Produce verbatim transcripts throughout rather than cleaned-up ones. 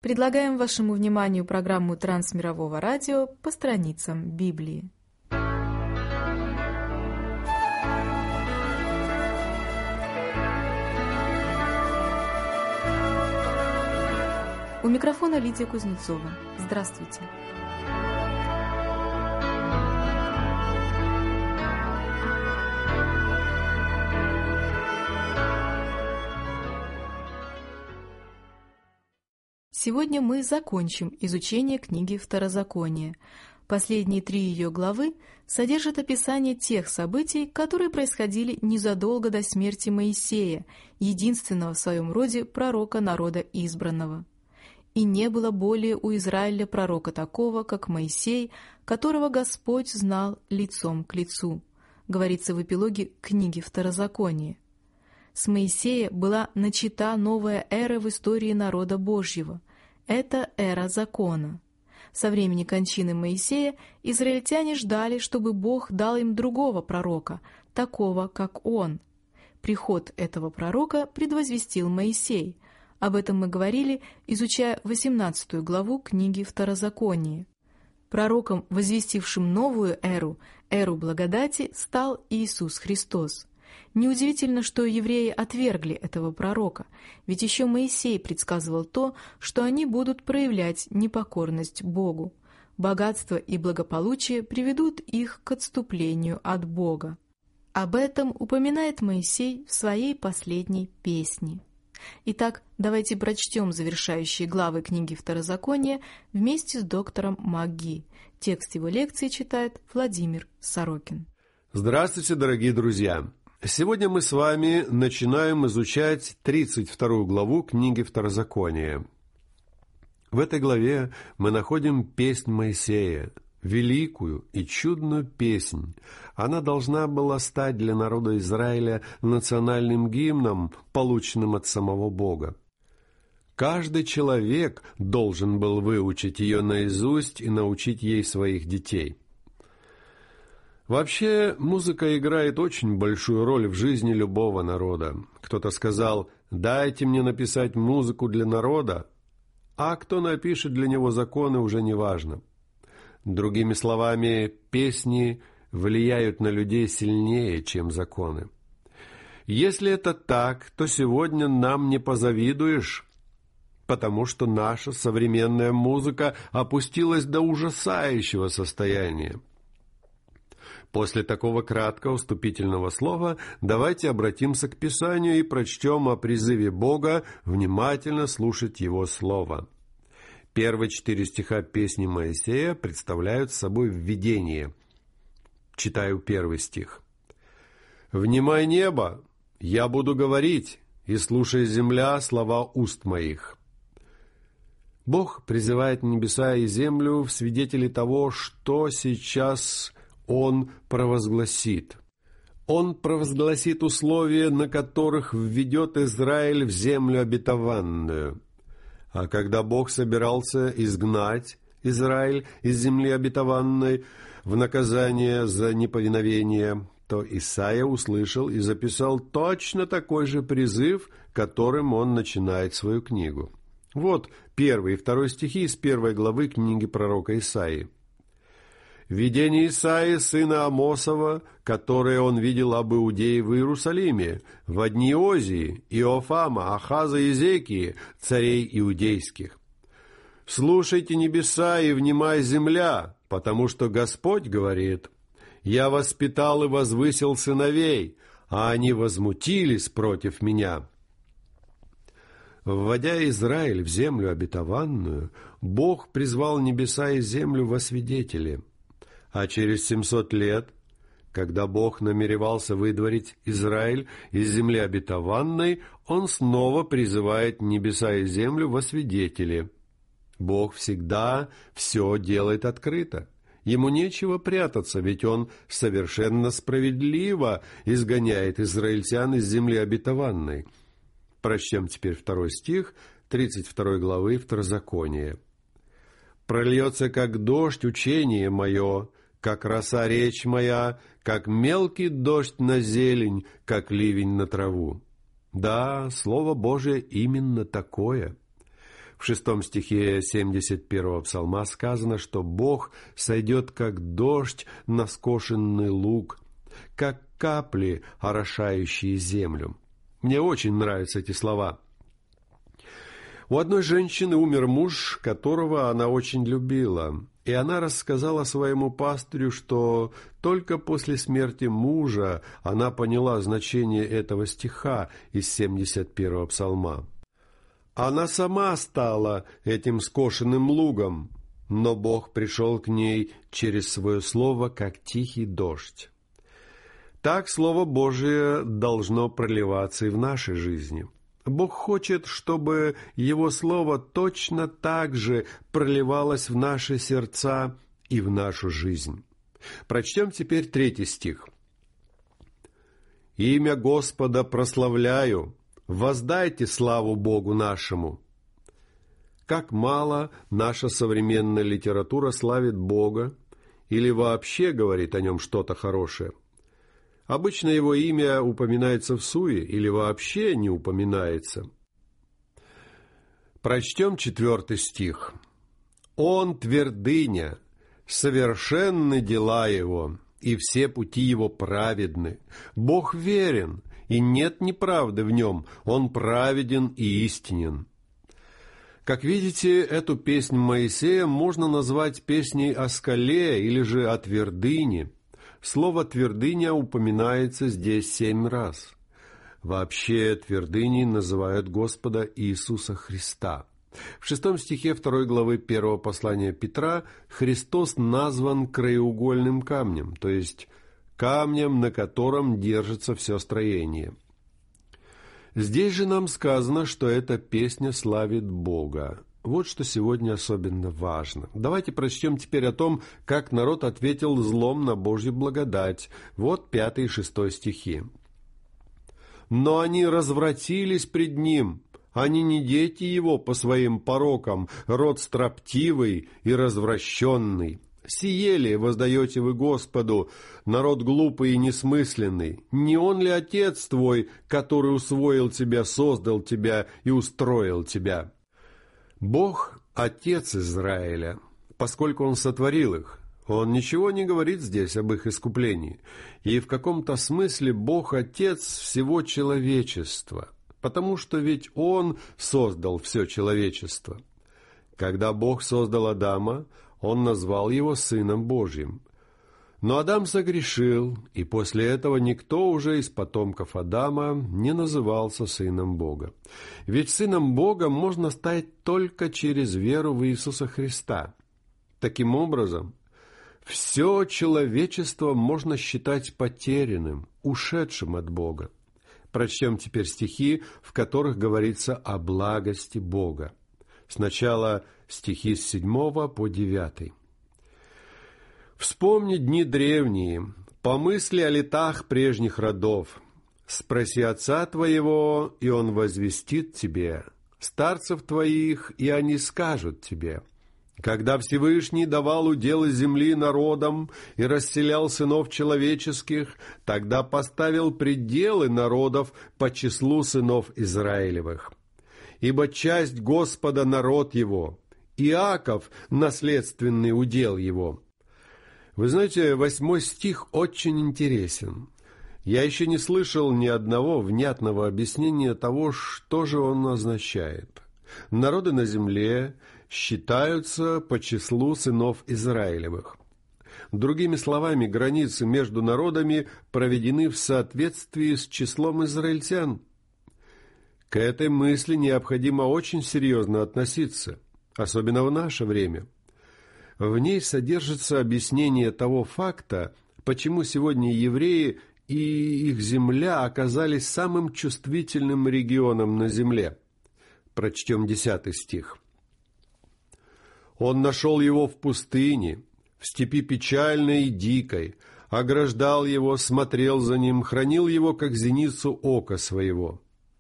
Предлагаем вашему вниманию программу Трансмирового радио «По страницам Библии». У микрофона Лидия Кузнецова. Здравствуйте. Сегодня мы закончим изучение книги Второзакония. Последние три ее главы содержат описание тех событий, которые происходили незадолго до смерти Моисея, единственного в своем роде пророка народа избранного. «И не было более у Израиля пророка такого, как Моисей, которого Господь знал лицом к лицу», говорится в эпилоге книги Второзакония. С Моисея была начата новая эра в истории народа Божьего. Это эра закона. Со времени кончины Моисея израильтяне ждали, чтобы Бог дал им другого пророка, такого, как он. Приход этого пророка предвозвестил Моисей. Об этом мы говорили, изучая восемнадцатую главу книги Второзакония. Пророком, возвестившим новую эру, эру благодати, стал Иисус Христос. Неудивительно, что евреи отвергли этого пророка, ведь еще Моисей предсказывал то, что они будут проявлять непокорность Богу. Богатство и благополучие приведут их к отступлению от Бога. Об этом упоминает Моисей в своей последней песне. Итак, давайте прочтем завершающие главы книги Второзакония вместе с доктором МакГи. Текст его лекции читает Владимир Сорокин. Здравствуйте, дорогие друзья! Сегодня мы с вами начинаем изучать тридцать вторую главу книги Второзакония. В этой главе мы находим песнь Моисея, великую и чудную песнь. Она должна была стать для народа Израиля национальным гимном, полученным от самого Бога. Каждый человек должен был выучить ее наизусть и научить ей своих детей. Вообще, музыка играет очень большую роль в жизни любого народа. Кто-то сказал: «Дайте мне написать музыку для народа», а кто напишет для него законы, уже не важно. Другими словами, песни влияют на людей сильнее, чем законы. Если это так, то сегодня нам не позавидуешь, потому что наша современная музыка опустилась до ужасающего состояния. После такого краткого вступительного слова давайте обратимся к Писанию и прочтем о призыве Бога внимательно слушать Его Слово. Первые четыре стиха песни Моисея представляют собой введение. Читаю первый стих. «Внимай небо, я буду говорить, и слушай, земля, слова уст моих». Бог призывает небеса и землю в свидетели того, что сейчас Он провозгласит. Он провозгласит условия, на которых введет Израиль в землю обетованную. А когда Бог собирался изгнать Израиль из земли обетованной в наказание за неповиновение, то Исаия услышал и записал точно такой же призыв, которым он начинает свою книгу. Вот первый и второй стихи из первой главы книги пророка Исаии. «Видение Исаии, сына Амосова, которое он видел об Иудее в Иерусалиме, в дни Озии, Иофама, Ахаза и Зекии, царей иудейских. Слушайте небеса и внимай земля, потому что Господь говорит: «Я воспитал и возвысил сыновей, а они возмутились против меня». Вводя Израиль в землю обетованную, Бог призвал небеса и землю во свидетели. А через семьсот лет, когда Бог намеревался выдворить Израиль из земли обетованной, Он снова призывает небеса и землю во свидетели. Бог всегда все делает открыто. Ему нечего прятаться, ведь Он совершенно справедливо изгоняет израильтян из земли обетованной. Прочтем теперь второй стих тридцать второй главы Второзакония. «Прольется, как дождь, учение мое, как роса речь моя, как мелкий дождь на зелень, как ливень на траву». Да, Слово Божие именно такое. В В шестом стихе семьдесят первого псалма сказано, что Бог сойдет как дождь на скошенный луг, как капли, орошающие землю. Мне очень нравятся эти слова. У одной женщины умер муж, которого она очень любила, и она рассказала своему пастырю, что только после смерти мужа она поняла значение этого стиха из семьдесят первого псалма. Она сама стала этим скошенным лугом, но Бог пришел к ней через свое слово, как тихий дождь. Так Слово Божие должно проливаться и в нашей жизни. Бог хочет, чтобы Его Слово точно так же проливалось в наши сердца и в нашу жизнь. Прочтем теперь третий стих. «Имя Господа прославляю, воздайте славу Богу нашему». Как мало наша современная литература славит Бога или вообще говорит о Нем что-то хорошее. Обычно Его имя упоминается всуе или вообще не упоминается. Прочтем четвертый стих. «Он твердыня, совершенны дела Его, и все пути Его праведны. Бог верен, и нет неправды в Нем, Он праведен и истинен». Как видите, эту песнь Моисея можно назвать песней о скале или же о твердыне. Слово «твердыня» упоминается здесь семь раз. Вообще твердыней называют Господа Иисуса Христа. В шестом стихе второй главы первого послания Петра Христос назван краеугольным камнем, то есть камнем, на котором держится все строение. Здесь же нам сказано, что эта песня славит Бога. Вот что сегодня особенно важно. Давайте прочтем теперь о том, как народ ответил злом на Божью благодать. Вот пятый и шестой стихи. «Но они развратились пред Ним, они не дети Его по своим порокам, род строптивый и развращенный. Сиели воздаете вы Господу, народ глупый и несмысленный. Не Он ли Отец твой, который усвоил тебя, создал тебя и устроил тебя?» Бог – Отец Израиля, поскольку Он сотворил их. Он ничего не говорит здесь об их искуплении. И в каком-то смысле Бог – Отец всего человечества, потому что ведь Он создал все человечество. Когда Бог создал Адама, Он назвал его Сыном Божьим. Но Адам согрешил, и после этого никто уже из потомков Адама не назывался сыном Бога. Ведь сыном Бога можно стать только через веру в Иисуса Христа. Таким образом, все человечество можно считать потерянным, ушедшим от Бога. Прочтем теперь стихи, в которых говорится о благости Бога. Сначала стихи с седьмого по девятый. «Вспомни дни древние, помысли о летах прежних родов. Спроси отца твоего, и он возвестит тебе, старцев твоих, и они скажут тебе. Когда Всевышний давал уделы земли народам и расселял сынов человеческих, тогда поставил пределы народов по числу сынов Израилевых. Ибо часть Господа народ его, Иаков — наследственный удел его». Вы знаете, восьмой стих очень интересен. Я еще не слышал ни одного внятного объяснения того, что же он означает. Народы на земле считаются по числу сынов Израилевых. Другими словами, границы между народами проведены в соответствии с числом израильтян. К этой мысли необходимо очень серьезно относиться, особенно в наше время. В ней содержится объяснение того факта, почему сегодня евреи и их земля оказались самым чувствительным регионом на земле. Прочтем десятый стих. «Он нашел его в пустыне, в степи печальной и дикой, ограждал его, смотрел за ним, хранил его, как зеницу ока своего».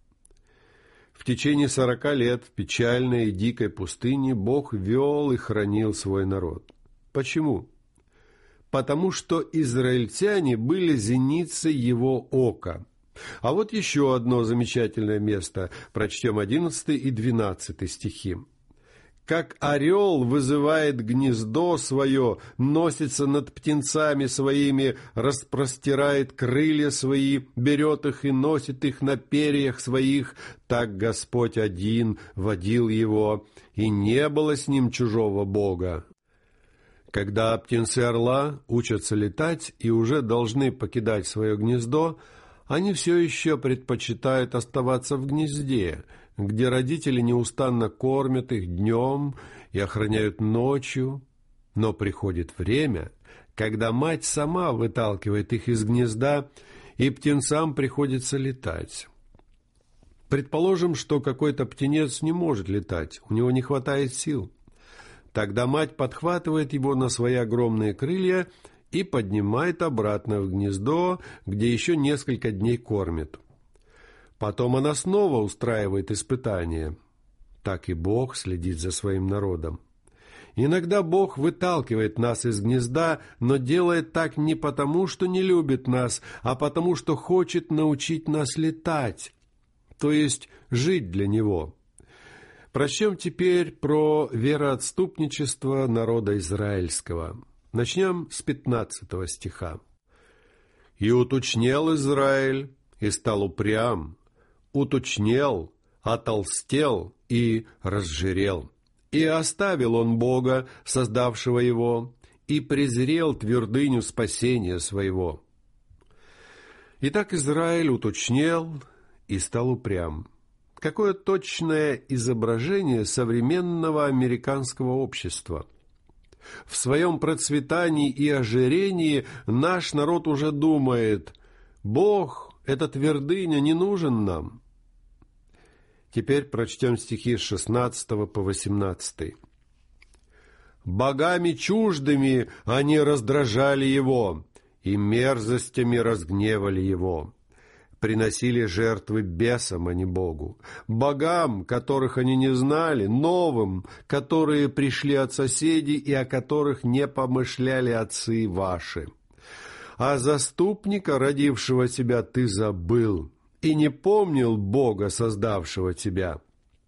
В течение сорока лет в печальной и дикой пустыне Бог вел и хранил свой народ. Почему? Потому что израильтяне были зеницей его ока. А вот еще одно замечательное место. Прочтем одиннадцатый и двенадцатый стихи. как орел вызывает гнездо свое, носится над птенцами своими, распростирает крылья свои, берет их и носит их на перьях своих, так Господь один водил его, и не было с ним чужого бога. Когда птенцы орла учатся летать и уже должны покидать свое гнездо, они все еще предпочитают оставаться в гнезде, где родители неустанно кормят их днем и охраняют ночью. Но приходит время, когда мать сама выталкивает их из гнезда, и птенцам приходится летать. Предположим, что какой-то птенец не может летать, у него не хватает сил. Тогда мать подхватывает его на свои огромные крылья и поднимает обратно в гнездо, где еще несколько дней кормит. Потом она снова устраивает испытания. Так и Бог следит за своим народом. Иногда Бог выталкивает нас из гнезда, но делает так не потому, что не любит нас, а потому, что хочет научить нас летать, то есть жить для Него. Прочтем теперь про вероотступничество народа израильского. Начнем с пятнадцатого стиха. «И уточнел Израиль, и стал упрям, уточнел, отолстел и разжирел. И оставил он Бога, создавшего его, и презрел твердыню спасения своего. Итак, Израиль уточнел и стал упрям». Какое точное изображение современного американского общества. В своем процветании и ожирении наш народ уже думает: Бог, эта твердыня, не нужен нам. Теперь прочтем стихи с шестнадцатого по восемнадцатый. «Богами чуждыми они раздражали его, и мерзостями разгневали его. Приносили жертвы бесам, а не Богу, богам, которых они не знали, новым, которые пришли от соседей и о которых не помышляли отцы ваши. А заступника, родившего тебя, ты забыл, и не помнил Бога, создавшего тебя».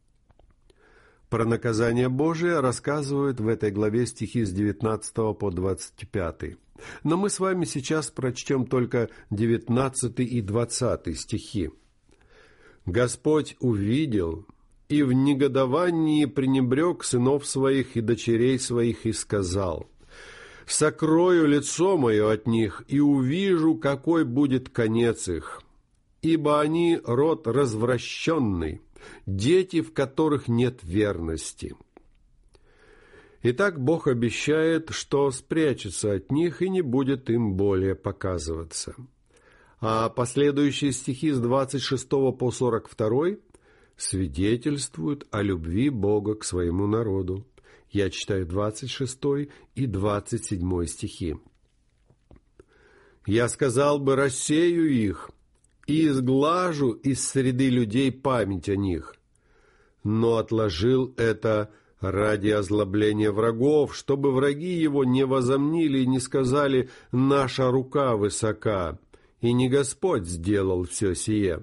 Про наказание Божие рассказывают в этой главе стихи с девятнадцатого по двадцать пятый. Но мы с вами сейчас прочтем только девятнадцатый и двадцатый стихи. «Господь увидел и в негодовании пренебрег сынов своих и дочерей своих и сказал: сокрою лицо мое от них и увижу, какой будет конец их, ибо они род развращенный, дети, в которых нет верности». Итак, Бог обещает, что спрячется от них и не будет им более показываться. А последующие стихи с двадцать шестого по сорок второй свидетельствуют о любви Бога к своему народу. Я читаю двадцать шестой и двадцать седьмой стихи. «Я сказал бы, рассею их, и изглажу из среды людей память о них, но отложил это ради озлобления врагов, чтобы враги его не возомнили и не сказали: наша рука высока, и не Господь сделал все сие».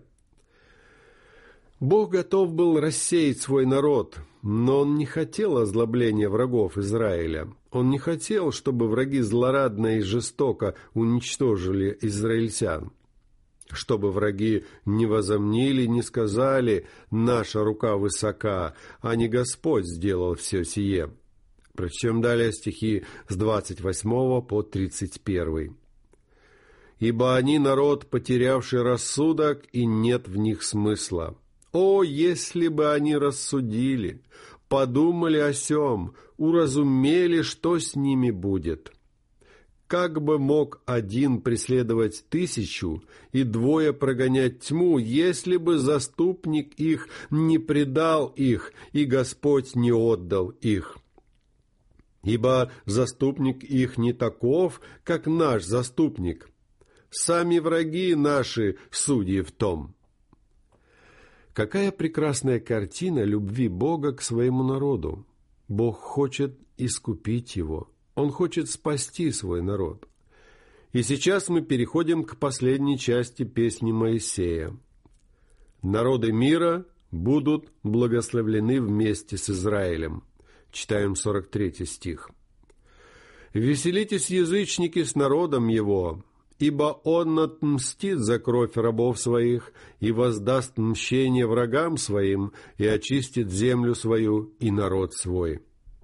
Бог готов был рассеять свой народ, но Он не хотел озлобления врагов Израиля. Он не хотел, чтобы враги злорадно и жестоко уничтожили израильтян. Чтобы враги не возомнили, не сказали: наша рука высока, а не Господь сделал все сие. Прочтем далее стихи с двадцать восьмого по тридцать первый. «Ибо они народ, потерявший рассудок, и нет в них смысла. О, если бы они рассудили, подумали о сем, уразумели, что с ними будет! Как бы мог один преследовать тысячу и двое прогонять тьму, если бы заступник их не предал их, и Господь не отдал их? Ибо заступник их не таков, как наш заступник. Сами враги наши судьи в том». Какая прекрасная картина любви Бога к своему народу! Бог хочет искупить его. Он хочет спасти свой народ. И сейчас мы переходим к последней части песни Моисея. «Народы мира будут благословлены вместе с Израилем». Читаем сорок третий стих. «Веселитесь, язычники, с народом его, ибо он отмстит за кровь рабов своих и воздаст мщение врагам своим и очистит землю свою и народ свой».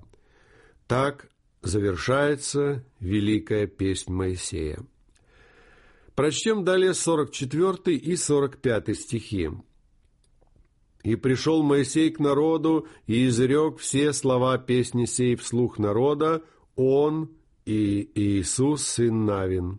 Так завершается великая песнь Моисея. Прочтем далее сорок четвёртый и сорок пятый стихи. «И пришел Моисей к народу, и изрек все слова песни сей вслух народа, он и Иисус, сын Навин».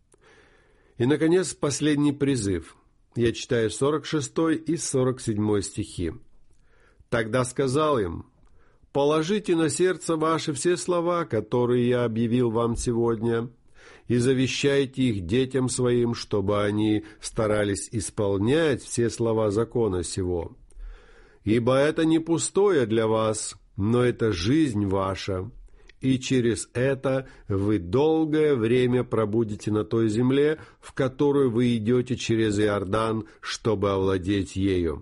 И, наконец, последний призыв. Я читаю сорок шестой и сорок седьмой стихи. «Тогда сказал им: положите на сердце ваше все слова, которые я объявил вам сегодня, и завещайте их детям своим, чтобы они старались исполнять все слова закона сего. Ибо это не пустое для вас, но это жизнь ваша, и через это вы долгое время пробудете на той земле, в которую вы идете через Иордан, чтобы овладеть ею».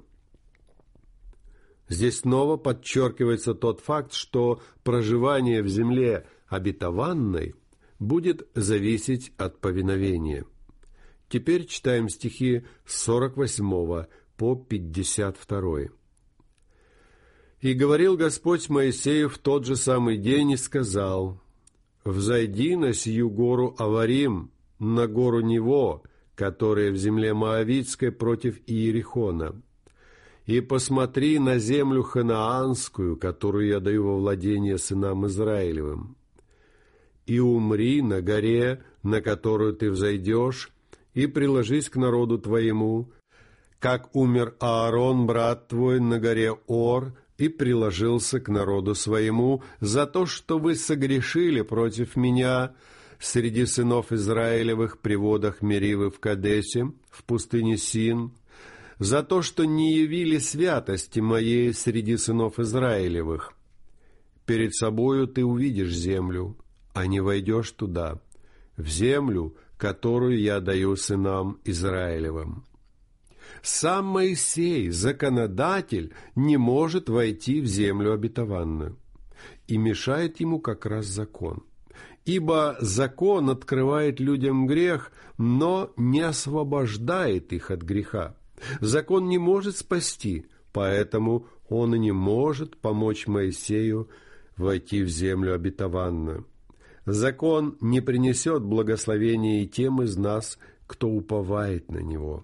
Здесь снова подчеркивается тот факт, что проживание в земле обетованной будет зависеть от повиновения. Теперь читаем стихи с сорок восьмого по пятьдесят второй. «И говорил Господь Моисею в тот же самый день и сказал: взойди на сию гору Аварим, на гору Нево, которая в земле Моавитской против Иерихона, и посмотри на землю ханаанскую, которую я даю во владение сынам Израилевым. И умри на горе, на которую ты взойдешь, и приложись к народу твоему, как умер Аарон, брат твой, на горе Ор, и приложился к народу своему за то, что вы согрешили против меня среди сынов Израилевых при водах Меривы в Кадесе, в пустыне Син, за то, что не явили святости моей среди сынов Израилевых. Перед собою ты увидишь землю, а не войдешь туда, в землю, которую я даю сынам Израилевым». Сам Моисей, законодатель, не может войти в землю обетованную, и мешает ему как раз закон. Ибо закон открывает людям грех, но не освобождает их от греха. Закон не может спасти, поэтому он и не может помочь Моисею войти в землю обетованную. Закон не принесет благословения и тем из нас, кто уповает на него.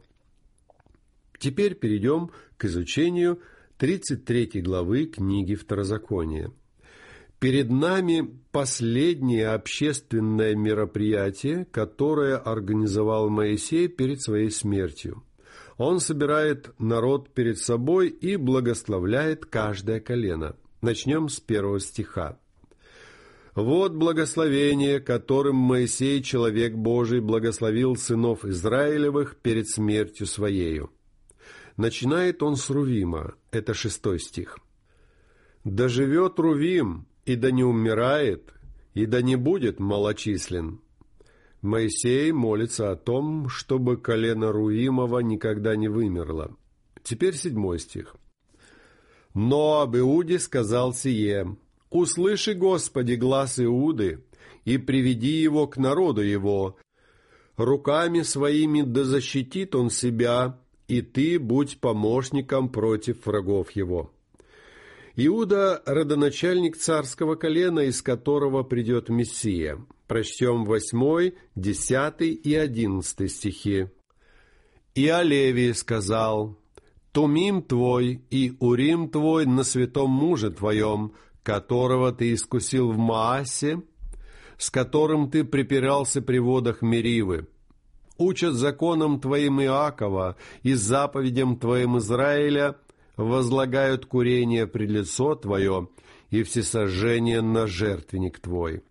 Теперь перейдем к изучению тридцать третьей главы книги Второзакония. Перед нами последнее общественное мероприятие, которое организовал Моисей перед своей смертью. Он собирает народ перед собой и благословляет каждое колено. Начнем с первого стиха. «Вот благословение, которым Моисей, человек Божий, благословил сынов Израилевых перед смертью своею». Начинает он с Рувима, это шестой стих. «Да живет Рувим, и да не умирает, и да не будет малочислен». Моисей молится о том, чтобы колено Рувимова никогда не вымерло. Теперь седьмой стих. «Но об Иуде сказал сие: услыши, Господи, глас Иуды, и приведи его к народу его. Руками своими да защитит он себя, и ты будь помощником против врагов его». Иуда – родоначальник царского колена, из которого придет Мессия. Прочтем восьмой, десятый и одиннадцатый стихи. «И о Левии сказал: Тумим твой и Урим твой на святом муже твоем, которого ты искусил в Маасе, с которым ты припирался при водах Меривы. Учат законам твоим Иакова и заповедям твоим Израиля, возлагают курение пред лицо твое и всесожжение на жертвенник твой.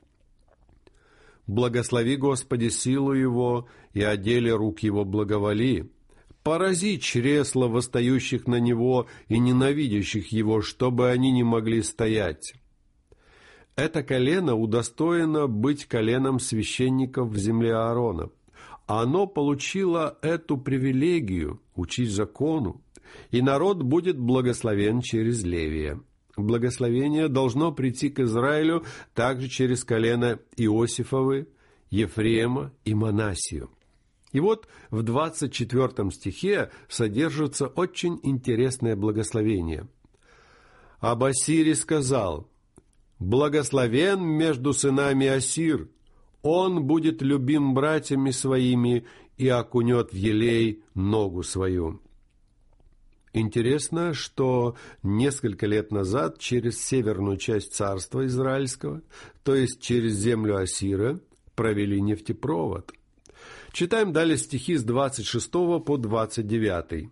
Благослови, Господи, силу его, и о деле рук его благоволи. Порази чресла восстающих на него и ненавидящих его, чтобы они не могли стоять». Это колено удостоено быть коленом священников в земле Аарона. Оно получило эту привилегию учить закону, и народ будет благословен через Левия. Благословение должно прийти к Израилю также через колено Иосифовы, Ефрема и Манасию. И вот в двадцать четвёртом стихе содержится очень интересное благословение. «Об Ассире сказал: благословен между сынами Ассир, он будет любим братьями своими и окунет в елей ногу свою». Интересно, что несколько лет назад через северную часть царства израильского, то есть через землю Ассира, провели нефтепровод. Читаем далее стихи с двадцать шестого по двадцать девятый.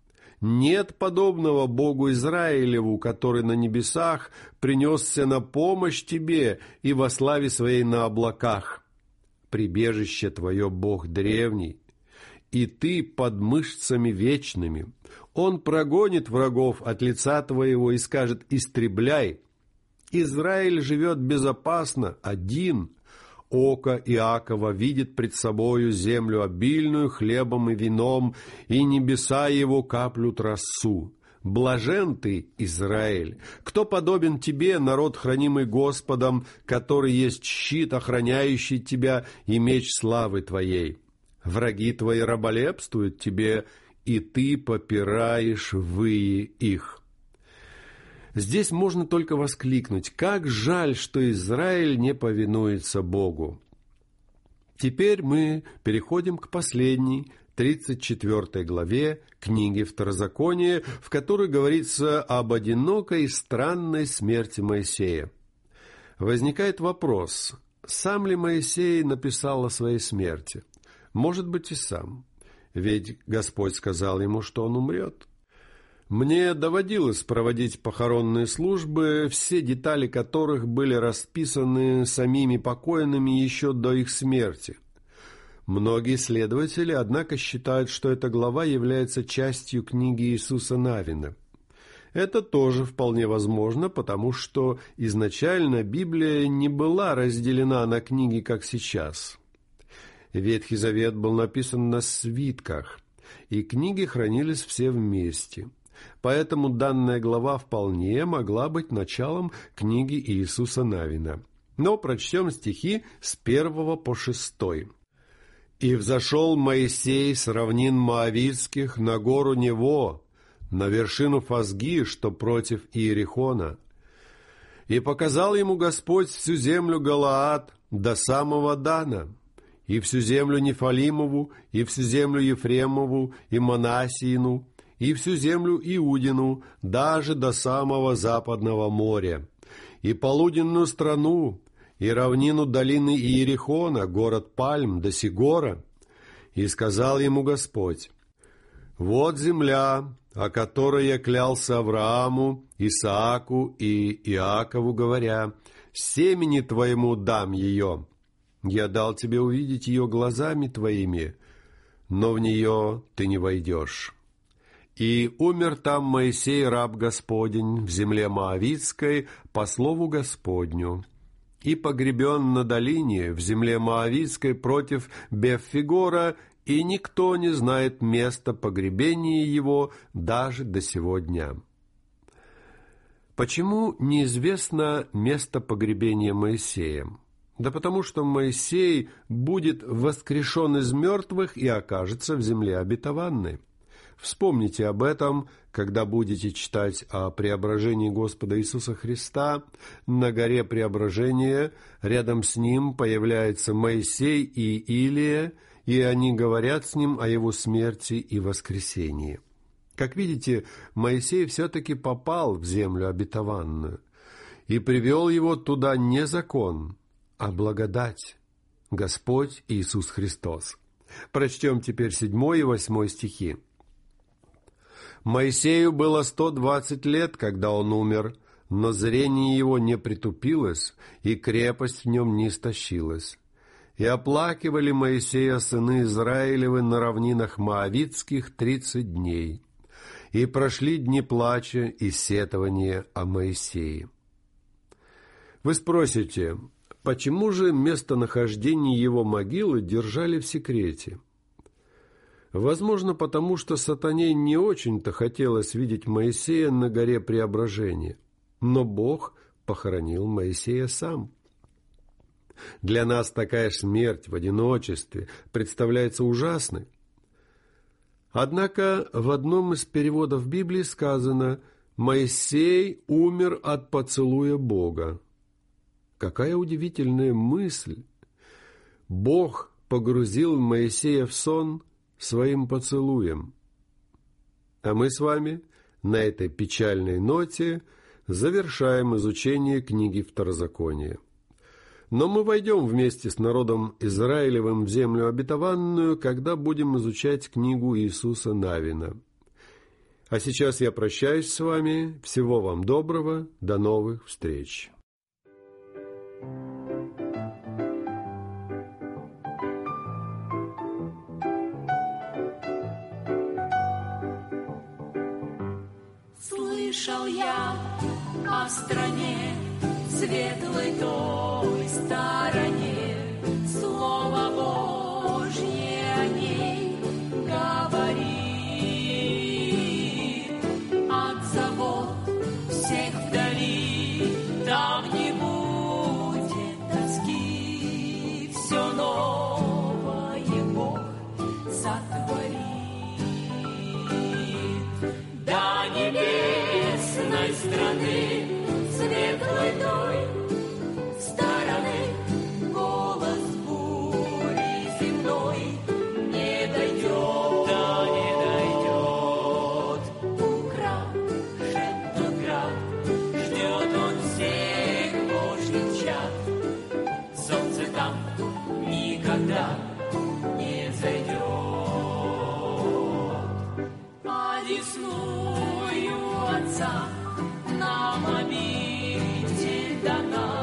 «Нет подобного Богу Израилеву, который на небесах принесся на помощь тебе и во славе своей на облаках. Прибежище твое Бог древний, и ты под мышцами вечными. Он прогонит врагов от лица твоего и скажет: истребляй. Израиль живет безопасно, один. Око Иакова видит пред собою землю обильную хлебом и вином, и небеса его каплют росу. Блажен ты, Израиль! Кто подобен тебе, народ, хранимый Господом, который есть щит, охраняющий тебя, и меч славы твоей? Враги твои раболепствуют тебе, и ты попираешь выи их». Здесь можно только воскликнуть: как жаль, что Израиль не повинуется Богу. Теперь мы переходим к последней, тридцать четвёртой главе книги Второзакония, в которой говорится об одинокой и странной смерти Моисея. Возникает вопрос: сам ли Моисей написал о своей смерти? Может быть, и сам. Ведь Господь сказал ему, что он умрет. Мне доводилось проводить похоронные службы, все детали которых были расписаны самими покойными еще до их смерти. Многие исследователи, однако, считают, что эта глава является частью книги Иисуса Навина. Это тоже вполне возможно, потому что изначально Библия не была разделена на книги, как сейчас. Ветхий Завет был написан на свитках, и книги хранились все вместе. Поэтому данная глава вполне могла быть началом книги Иисуса Навина. Но прочтем стихи с первого по шестой. «И взошел Моисей с равнин Моавитских на гору Нево, на вершину Фазги, что против Иерихона. И показал ему Господь всю землю Галаад до самого Дана, и всю землю Нефалимову, и всю землю Ефремову, и Манасиину, и всю землю Иудину, даже до самого западного моря, и полуденную страну, и равнину долины Иерихона, город Пальм, до Сигора. И сказал ему Господь: вот земля, о которой я клялся Аврааму, Исааку и Иакову, говоря: семени твоему дам ее. Я дал тебе увидеть ее глазами твоими, но в нее ты не войдешь. И умер там Моисей, раб Господень, в земле Моавитской, по слову Господню, и погребен на долине, в земле Моавитской, против Беффигора, и никто не знает места погребения его даже до сего дня». Почему неизвестно место погребения Моисея? Да потому что Моисей будет воскрешен из мертвых и окажется в земле обетованной. Вспомните об этом, когда будете читать о преображении Господа Иисуса Христа. На горе преображения рядом с ним появляются Моисей и Илия, и они говорят с ним о его смерти и воскресении. Как видите, Моисей все-таки попал в землю обетованную, и привел его туда не закон, а благодать, Господь Иисус Христос. Прочтем теперь седьмой и восьмой стихи. «Моисею было сто двадцать лет, когда он умер, но зрение его не притупилось, и крепость в нем не истощилась. И оплакивали Моисея сыны Израилевы на равнинах Моавитских тридцать дней, и прошли дни плача и сетования о Моисее». Вы спросите, почему же местонахождение его могилы держали в секрете? Возможно, потому что сатане не очень-то хотелось видеть Моисея на горе Преображения. но Бог похоронил Моисея сам. Для нас такая смерть в одиночестве представляется ужасной. Однако в одном из переводов Библии сказано: «Моисей умер от поцелуя Бога». Какая удивительная мысль! Бог погрузил Моисея в сон своим поцелуем. А мы с вами на этой печальной ноте завершаем изучение книги Второзакония. Но мы войдем вместе с народом Израилевым в землю обетованную, когда будем изучать книгу Иисуса Навина. А сейчас я прощаюсь с вами. Всего вам доброго. До новых встреч. Слышал я о стране светлой той стороне, Слово Божье о ней говорит. От забот всех вдали, там не будет тоски, все новое Бог сотворит. До небесной страны светлой той стороны голос бури земной не дойдет, да не дойдет. Украшен тот град, ждет он всех Божьих чад. Солнце там никогда не зайдет. А десную Отца нам обитель дана,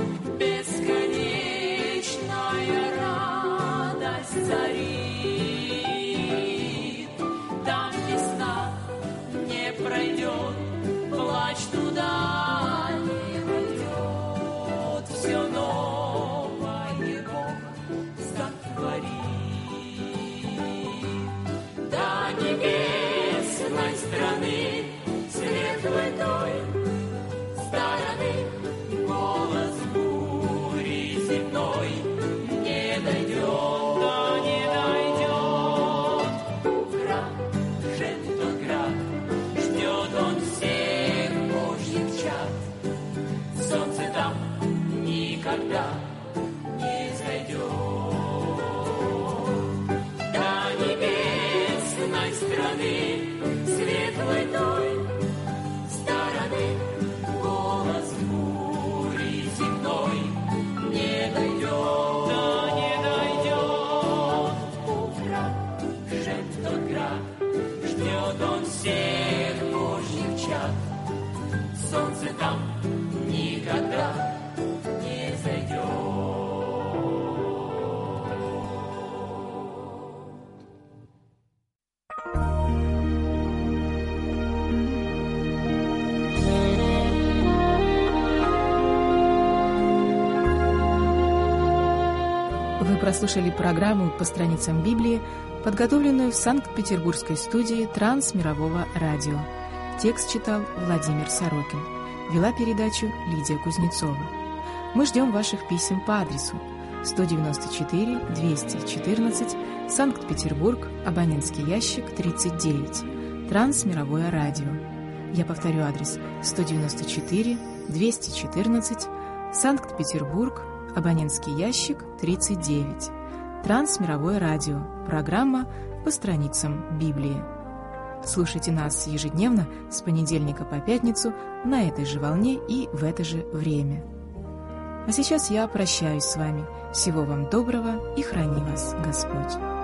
бесконечная радость царит. Там весна не пройдет, плач туда не войдет, все новое Бог сотворит. До небесной страны светлой той стороны голос бури земной не дойдет, да не дойдет. Украшен тот град, ждет он всех Божьих чад. Солнце там никогда не зайдет. До небесной страны светлой той стороны голос бури земной не дойдет, да не дойдет. Украшен тот град, ждет он всех Божьих чад. Солнце там никогда не зайдет. Вы прослушали программу «По страницам Библии», подготовленную в Санкт-Петербургской студии Трансмирового радио. Текст читал Владимир Сорокин. Вела передачу Лидия Кузнецова. Мы ждем ваших писем по адресу сто девяносто четыре двести четырнадцать, Санкт-Петербург, абонентский ящик тридцать девять, Трансмировое радио. Я повторю адрес: сто девяносто четыре двести четырнадцать, Санкт-Петербург, абонентский ящик тридцать девять, Трансмировое радио, программа «По страницам Библии». Слушайте нас ежедневно с понедельника по пятницу на этой же волне и в это же время. А сейчас я прощаюсь с вами. Всего вам доброго и храни вас Господь.